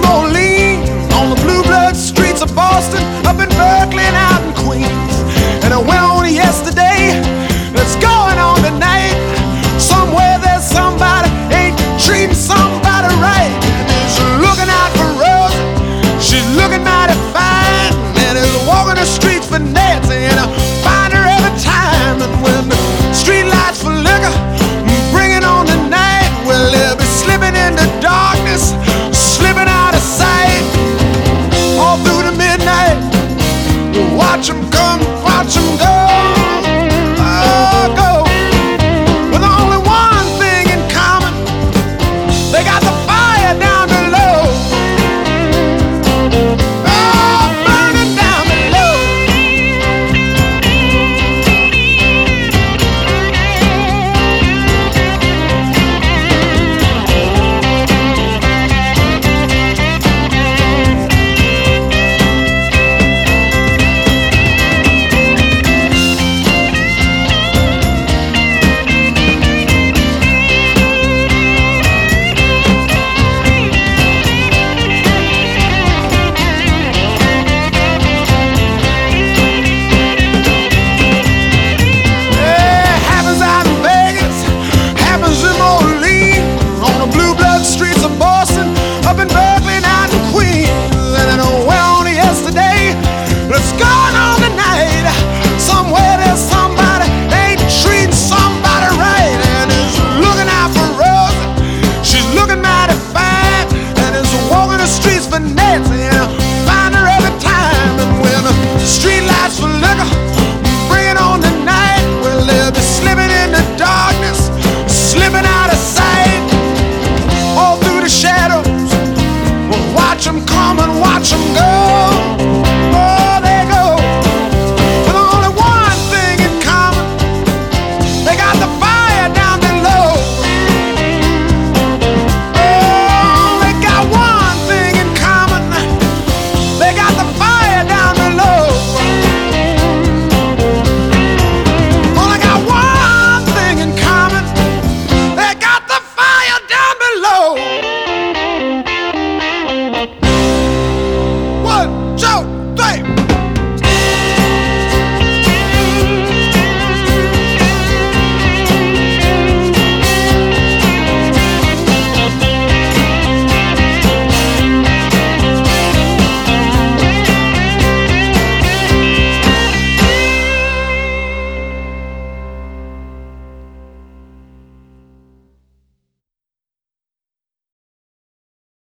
Moline on the blue blood streets of Boston, up in Berkeley and out in Queens. And I went on yesterday, it's going on tonight. Somewhere there's somebody ain't treating somebody right. And she's looking out for Rose, she's looking mighty fine, and is walking the streets for Nancy, and I find her every time. And when the street lights for liquor bring it on the night, well, they'll be slipping into darkness, slipping out of sight, all through the midnight. Watch them come, watch them go, go. With only one thing in common, they got the fire down below. Oh, burning down below. Up in Berkeley and out in Queens. And I know where on yesterday, it's going on tonight. Somewhere there's somebody ain't treating somebody right, and is looking out for Rose, she's looking mighty fine, and is walking the streets for Nancy, and I find her every time. And when the street lights for liquor bring it on tonight, well, they'll be slipping into darkness, slipping out of sight, all through the shadows. Watch them come and watch them go.